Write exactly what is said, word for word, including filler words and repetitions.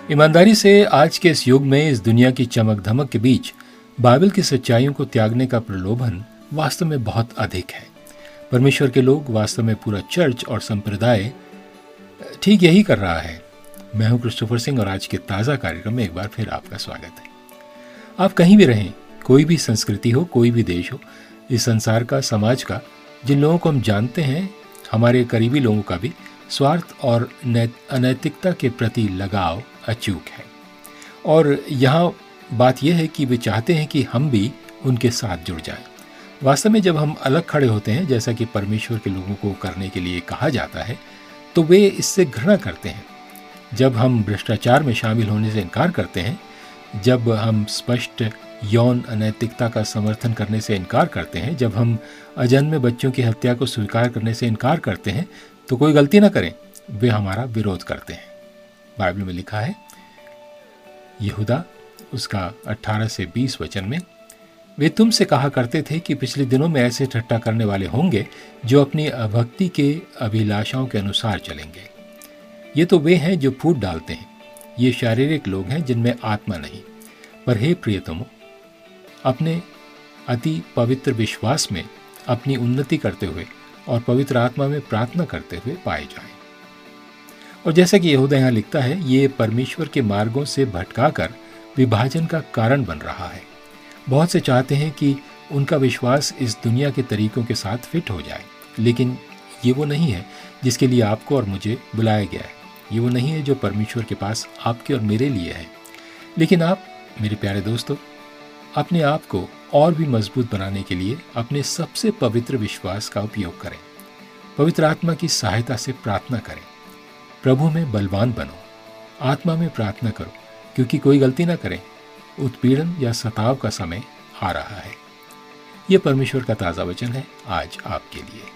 ईमानदारी से आज के इस युग में, इस दुनिया की चमक धमक के बीच बाइबल की सच्चाइयों को त्यागने का प्रलोभन वास्तव में बहुत अधिक है। परमेश्वर के लोग, वास्तव में पूरा चर्च और संप्रदाय ठीक यही कर रहा है। मैं हूं क्रिस्टोफर सिंह और आज के ताज़ा कार्यक्रम में एक बार फिर आपका स्वागत है। आप कहीं भी रहें, कोई भी संस्कृति हो, कोई भी देश हो, इस संसार का, समाज का, जिन लोगों को हम जानते हैं, हमारे करीबी लोगों का भी स्वार्थ और अनैतिकता के प्रति लगाव अचूक है। और यहाँ बात यह है कि वे चाहते हैं कि हम भी उनके साथ जुड़ जाएं। वास्तव में जब हम अलग खड़े होते हैं, जैसा कि परमेश्वर के लोगों को करने के लिए कहा जाता है, तो वे इससे घृणा करते हैं। जब हम भ्रष्टाचार में शामिल होने से इनकार करते हैं, जब हम स्पष्ट यौन अनैतिकता का समर्थन करने से इनकार करते हैं, जब हम अजन्मे बच्चों की हत्या को स्वीकार करने से इनकार करते हैं, तो कोई गलती ना करें, वे हमारा विरोध करते हैं। बाइबल में लिखा है, यहूदा उसका अठारह से बीस वचन में, वे तुमसे कहा करते थे कि पिछले दिनों में ऐसे ठट्टा करने वाले होंगे जो अपनी अभक्ति के अभिलाषाओं के अनुसार चलेंगे। ये तो वे हैं जो फूट डालते हैं, ये शारीरिक लोग हैं जिनमें आत्मा नहीं। पर हे प्रियतमों, अपने अति पवित्र विश्वास में अपनी उन्नति करते हुए और पवित्र आत्मा में प्रार्थना करते हुए पाए जाएं। और जैसा कि यहूदा यहाँ लिखता है, ये परमेश्वर के मार्गों से भटकाकर विभाजन का कारण बन रहा है। बहुत से चाहते हैं कि उनका विश्वास इस दुनिया के तरीकों के साथ फिट हो जाए, लेकिन ये वो नहीं है जिसके लिए आपको और मुझे बुलाया गया है। ये वो नहीं है जो परमेश्वर के पास आपके और मेरे लिए है। लेकिन आप, मेरे प्यारे दोस्तों, अपने आप को और भी मजबूत बनाने के लिए अपने सबसे पवित्र विश्वास का उपयोग करें। पवित्र आत्मा की सहायता से प्रार्थना करें। प्रभु में बलवान बनो, आत्मा में प्रार्थना करो, क्योंकि कोई गलती ना करें, उत्पीड़न या सताव का समय आ रहा है। यह परमेश्वर का ताज़ा वचन है आज आपके लिए।